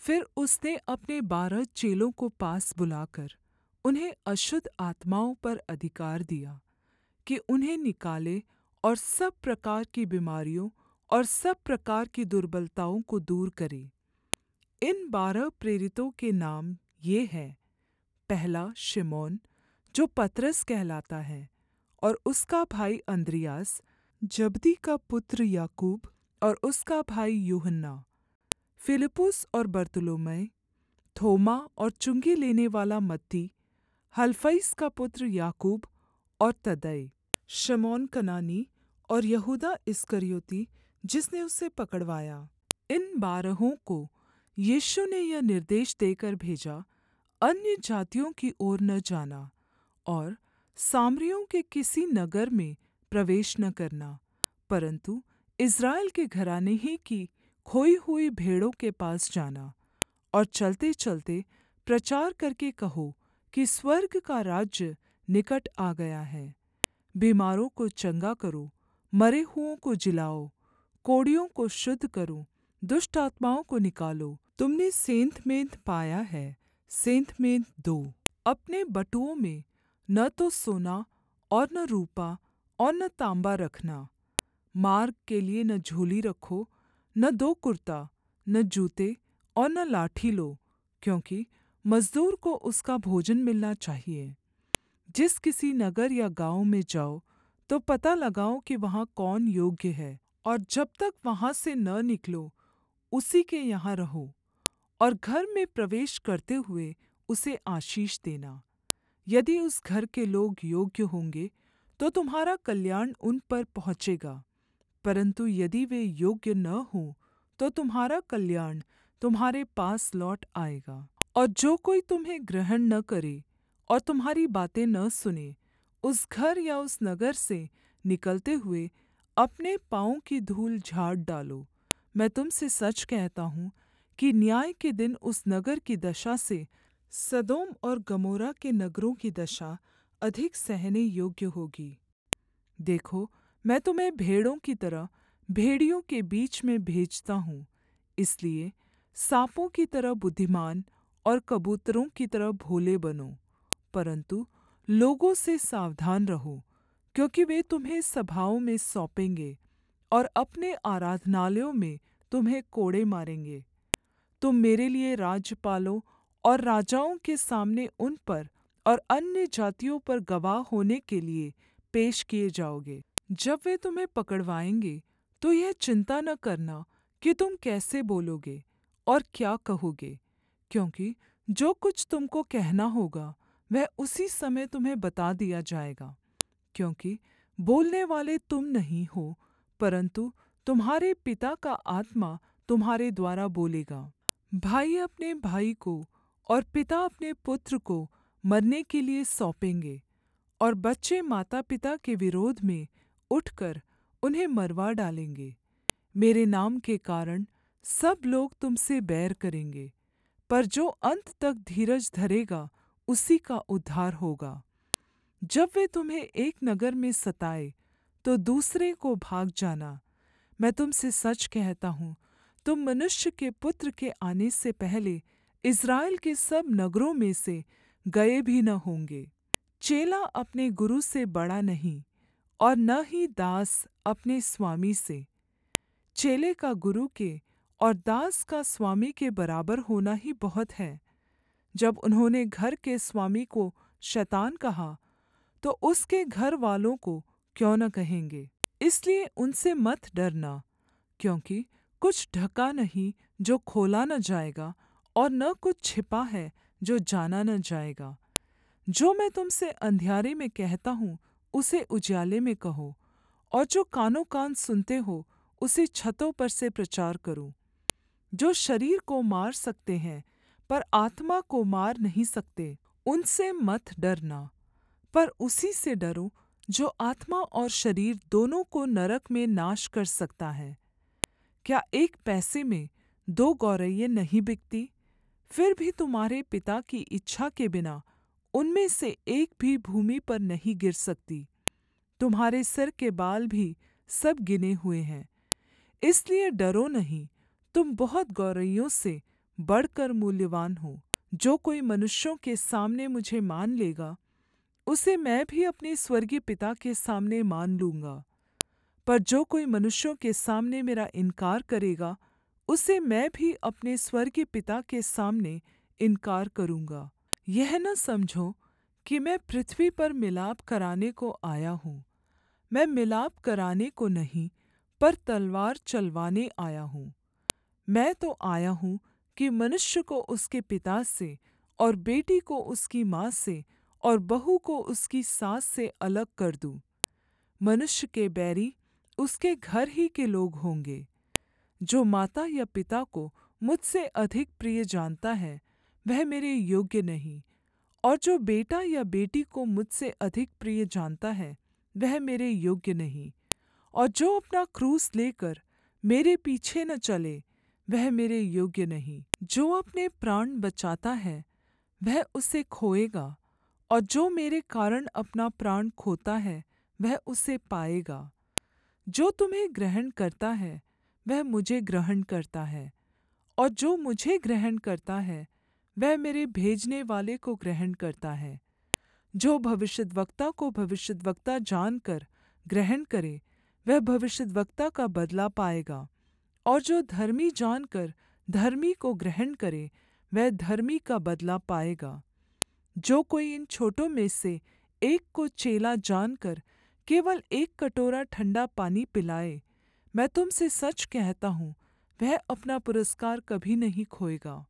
फिर उसने अपने 12 चेलों को पास बुलाकर उन्हें अशुद्ध आत्माओं पर अधिकार दिया कि उन्हें निकाले और सब प्रकार की बीमारियों और सब प्रकार की दुर्बलताओं को दूर करे। इन 12 प्रेरितों के नाम ये हैं। पहला शिमोन, जो पतरस कहलाता है, और उसका भाई अन्द्रियास, जब्दी का पुत्र याकूब और उसका भाई यूहन्ना, फिलिप्पुस और बरतुलोमै, थोमा और चुंगी लेनेवाला मत्ती, हलफईस का पुत्र याकूब और तद्दै, शमौन कनानी और यहूदा इस्करियोती जिसने उसे पकड़वाया। इन 12 को यीशु ने यह निर्देश देकर भेजा, अन्यजातियों की ओर न जाना और सामरियों के किसी नगर में प्रवेश न करना, परन्तु इस्राएल के घराने ही की खोई हुई भेड़ों के पास जाना। और चलते-चलते प्रचार करके कहो कि स्वर्ग का राज्य निकट आ गया है। बीमारों को चंगा करो, मरे हुओं को जिलाओ, कोढ़ियों को शुद्ध करो, दुष्ट आत्माओं को निकालो। तुमने सेंत-मेंत पाया है, सेंत-मेंत दो। अपने बटुओं में न तो सोना और न रूपा और न तांबा रखना। मार्ग के लिए न झोली रखो, न 2 कुर्ता, न जूते और न लाठी लो, क्योंकि मजदूर को उसका भोजन मिलना चाहिए। जिस किसी नगर या गाँव में जाओ तो पता लगाओ कि वहाँ कौन योग्य है, और जब तक वहाँ से न निकलो उसी के यहाँ रहो, और घर में प्रवेश करते हुए उसे आशीष देना। यदि उस घर के लोग योग्य होंगे तो तुम्हारा कल्याण उन पर पहुँचेगा, परन्तु यदि वे योग्य न हों तो तुम्हारा कल्याण तुम्हारे पास लौट आएगा। और जो कोई तुम्हें ग्रहण न करे और तुम्हारी बातें न सुने, उस घर या उस नगर से निकलते हुए अपने पाँवों की धूल झाड़ डालो। मैं तुम से सच कहता हूँ कि न्याय के दिन उस नगर की दशा से सदोम और गमोरा के नगरों की दशा अधिक सहने योग्य होगी। देखो, मैं तुम्हें भेड़ों की तरह भेड़ियों के बीच में भेजता हूँ, इसलिए साँपों की तरह बुद्धिमान और कबूतरों की तरह भोले बनो। परन्तु लोगों से सावधान रहो, क्योंकि वे तुम्हें सभाओं में सौंपेंगे और अपने आराधनालयों में तुम्हें कोड़े मारेंगे। तुम मेरे लिए राज्यपालों और राजाओं के सामने उन पर और अन्य जातियों पर गवाह होने के लिए पेश किए जाओगे। जब वे तुम्हें पकड़वाएंगे तो यह चिंता न करना कि तुम कैसे बोलोगे और क्या कहोगे, क्योंकि जो कुछ तुमको कहना होगा वह उसी समय तुम्हें बता दिया जाएगा। क्योंकि बोलने वाले तुम नहीं हो, परन्तु तुम्हारे पिता का आत्मा तुम्हारे द्वारा बोलेगा। भाई अपने भाई को और पिता अपने पुत्र को मरने के लिए सौंपेंगे, और बच्चे माता पिता के विरोध में उठकर उन्हें मरवा डालेंगे। मेरे नाम के कारण सब लोग तुमसे बैर करेंगे, पर जो अन्त तक धीरज धरेगा उसी का उद्धार होगा। जब वे तुम्हें एक नगर में सताएँ तो दूसरे को भाग जाना। मैं तुमसे सच कहता हूँ, तुम मनुष्य के पुत्र के आने से पहले इस्राएल के सब नगरों में से गए भी न होंगे। चेला अपने गुरु से बड़ा नहीं, और न ही दास अपने स्वामी से। चेले का गुरु के और दास का स्वामी के बराबर होना ही बहुत है। जब उन्होंने घर के स्वामी को शैतान कहा, तो उसके घर वालों को क्यों न कहेंगे। इसलिए उनसे मत डरना, क्योंकि कुछ ढका नहीं जो खोला न जाएगा, और न कुछ छिपा है जो जाना न जाएगा। जो मैं तुमसे अंधियारे में कहता हूँ उसे उजियाले में कहो, और जो कानों कान सुनते हो उसे छतों पर से प्रचार करो। जो शरीर को मार सकते हैं पर आत्मा को मार नहीं सकते, उनसे मत डरना, पर उसी से डरो जो आत्मा और शरीर दोनों को नरक में नाश कर सकता है। क्या एक पैसे में 2 गौरैयें नहीं बिकती? फिर भी तुम्हारे पिता की इच्छा के बिना उनमें से एक भी भूमि पर नहीं गिर सकती। तुम्हारे सिर के बाल भी सब गिने हुए हैं। इसलिए डरो नहीं, तुम बहुत गौरैयों से बढ़कर मूल्यवान हूँ। जो कोई मनुष्यों के सामने मुझे मान लेगा, उसे मैं भी अपने स्वर्गीय पिता के सामने मान लूँगा। पर जो कोई मनुष्यों के सामने मेरा इनकार करेगा, उसे मैं भी अपने स्वर्गीय पिता के सामने इनकार करूँगा। यह न समझो कि मैं पृथ्वी पर मिलाप कराने को आया हूँ। मैं मिलाप कराने को नहीं, पर तलवार चलवाने आया हूँ। मैं तो आया हूँ कि मनुष्य को उसके पिता से, और बेटी को उसकी माँ से, और बहू को उसकी सास से अलग कर दूँ। मनुष्य के बैरी उसके घर ही के लोग होंगे। जो माता या पिता को मुझसे अधिक प्रिय जानता है, वह मेरे योग्य नहीं, और जो बेटा या बेटी को मुझसे अधिक प्रिय जानता है, वह मेरे योग्य नहीं। और जो अपना क्रूस लेकर मेरे पीछे न चले, वह मेरे योग्य नहीं। जो अपने प्राण बचाता है, वह उसे खोएगा, और जो मेरे कारण अपना प्राण खोता है, वह उसे पाएगा। जो तुम्हें ग्रहण करता है, वह मुझे ग्रहण करता है, और जो मुझे ग्रहण करता है, वह मेरे भेजने वाले को ग्रहण करता है। जो भविष्यद्वक्ता को भविष्यद्वक्ता जानकर ग्रहण करे, वह भविष्यद्वक्ता का बदला पाएगा, और जो धर्मी जानकर धर्मी को ग्रहण करे, वह धर्मी का बदला पाएगा। जो कोई इन छोटों में से एक को चेला जानकर केवल एक कटोरा ठंडा पानी पिलाए, मैं तुम से सच कहता हूँ, वह अपना पुरस्कार कभी नहीं खोएगा।